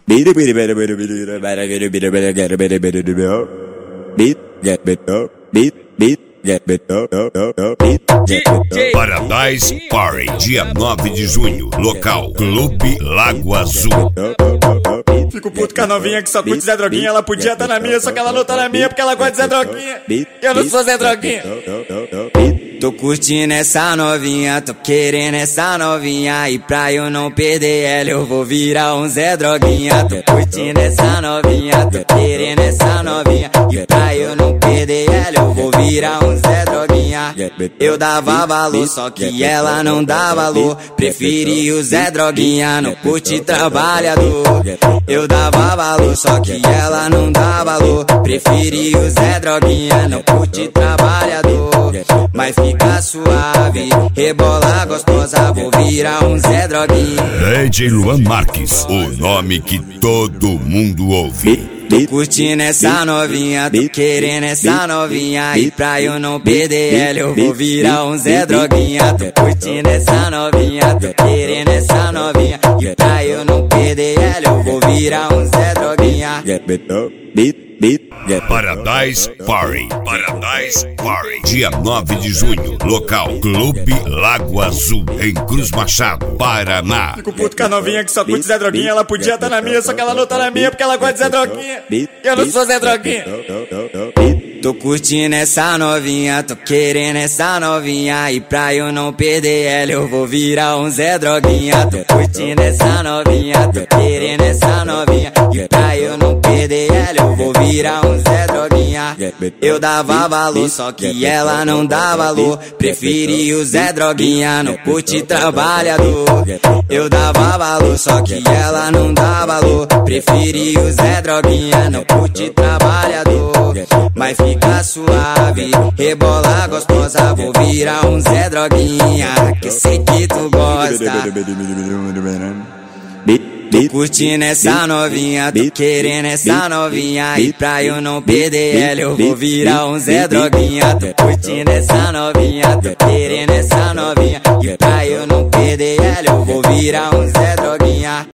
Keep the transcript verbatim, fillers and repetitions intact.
Paradise Party, dia nove de junho, local Clube Lago Azul. Fico puto com a novinha que só curte Zé Droguinha. Ela podia estar na minha, só que ela não tá na minha porque ela gosta de Zé Droguinha. Eu não sou Zé Droguinha. Tô curtindo essa novinha, tô querendo essa novinha. E pra eu não perder ela eu vou virar um Zé Droguinha. Tô curtindo essa novinha, tô querendo essa novinha. E pra eu não perder ela eu vou virar um Zé Droguinha. Eu dava valor, só que ela não dá valor. Preferi o Zé Droguinha, não curte trabalhador. Eu dava valor, só que ela não dá valor. Preferi o Zé Droguinha, não curte trabalhador. Mas fica suave, rebola gostosa, vou virar um Zé Droguinha. D J Luan Marques, o nome que todo mundo ouve. Tô curtindo essa novinha, tô querendo essa novinha. E pra eu não perder ela eu vou virar um Zé Droguinha. Tô curtindo essa novinha, tô querendo essa novinha. E pra eu não perder ela eu vou virar um Zé Droguinha. Paradise Party, Paradise Party, dia nove de junho, local Clube Lago Azul, em Cruz Machado, Paraná. Fico puto com a novinha que só curte Zé Droguinha. Ela podia estar na minha, só que ela não tá na minha porque ela gosta de Zé Droguinha. Eu não sou Zé Droguinha. Tô curtindo essa novinha, tô querendo essa novinha. E pra eu não perder ela eu vou virar um Zé Droguinha. Tô curtindo essa novinha, tô querendo essa novinha. E pra eu não perder ela eu vou virar um Zé Droguinha. Eu dava valor, só que ela não dá valor. Preferi o Zé Droguinha, não curte trabalhador. Eu dava valor, só que ela não dá valor. Preferi o Zé Droguinha, não curte trabalhador. Mas fica suave, rebola gostosa, vou virar um Zé Droguinha, que sei que tu gosta. Tô curtindo essa novinha, tô querendo essa novinha. E pra eu não perder ela eu vou virar um Zé Droguinha. Tô curtindo essa novinha, tô querendo essa novinha. E pra eu não perder ela eu vou virar um Zé Droguinha.